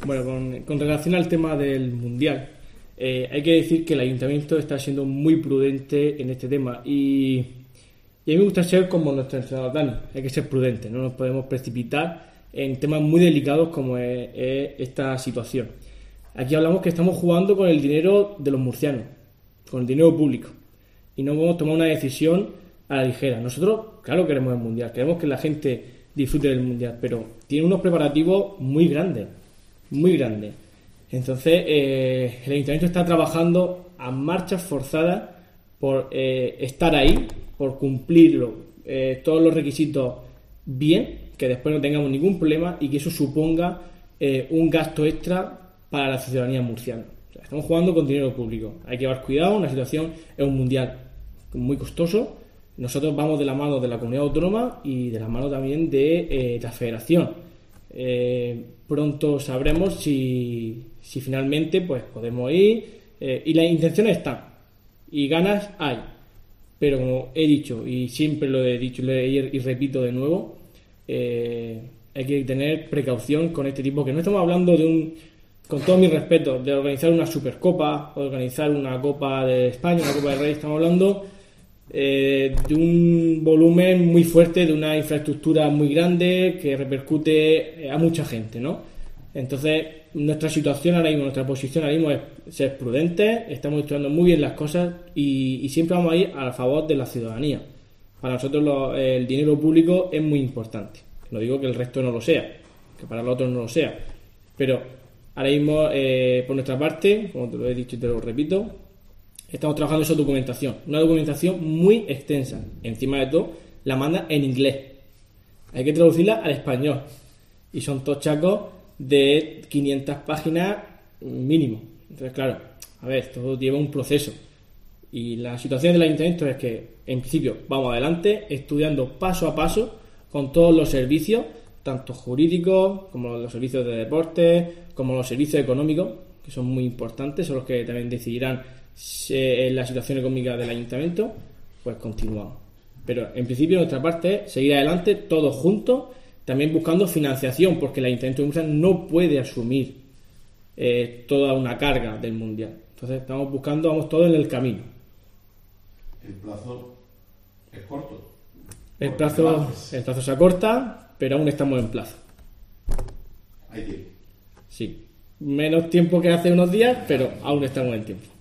Bueno, con relación al tema del Mundial, hay que decir que el Ayuntamiento está siendo muy prudente en este tema y a mí me gusta ser como nuestro entrenador Dani, hay que ser prudente, no nos podemos precipitar en temas muy delicados como es esta situación. Aquí hablamos que estamos jugando con el dinero de los murcianos, con el dinero público, y no podemos tomar una decisión a la ligera. Nosotros, claro, queremos el Mundial, queremos que la gente disfrute del Mundial, pero tiene unos preparativos muy grandes. Entonces, el Ayuntamiento está trabajando a marchas forzadas por estar ahí, por cumplirlo, todos los requisitos bien, que después no tengamos ningún problema y que eso suponga un gasto extra para la ciudadanía murciana. O sea, estamos jugando con dinero público, hay que llevar cuidado, una situación es un Mundial muy costoso. Nosotros vamos de la mano de la comunidad autónoma y de la mano también de la federación. Pronto sabremos si finalmente pues podemos ir, y las intenciones están y ganas hay, pero como he dicho y siempre lo he dicho y repito de nuevo, hay que tener precaución con este tipo, que no estamos hablando con todo mi respeto, de organizar una Supercopa o de organizar una Copa de España, una Copa del Rey. Estamos hablando de un volumen muy fuerte, de una infraestructura muy grande que repercute a mucha gente, ¿no? Entonces, nuestra situación ahora mismo, nuestra posición ahora mismo es ser prudentes, estamos estudiando muy bien las cosas y siempre vamos a ir a favor de la ciudadanía. Para nosotros el dinero público es muy importante. No digo que el resto no lo sea, que para los otros no lo sea, pero ahora mismo, por nuestra parte, como te lo he dicho y te lo repito, estamos trabajando en esa documentación, una documentación muy extensa. Encima de todo, la manda en inglés. Hay que traducirla al español. Y son tochacos de 500 páginas mínimo. Entonces, claro, a ver, todo lleva un proceso. Y la situación del ayuntamiento es que, en principio, vamos adelante, estudiando paso a paso, con todos los servicios, tanto jurídicos, como los servicios de deporte, como los servicios económicos, que son muy importantes, son los que también decidirán la situación económica del ayuntamiento. Pues continuamos, pero en principio nuestra parte es seguir adelante todos juntos, también buscando financiación, porque el ayuntamiento de Murcia no puede asumir toda una carga del mundial. Entonces estamos buscando, vamos todos en el camino. El plazo es corto. El plazo se acorta, pero aún estamos en plazo. Hay tiempo. Sí, menos tiempo que hace unos días, pero aún estamos en tiempo.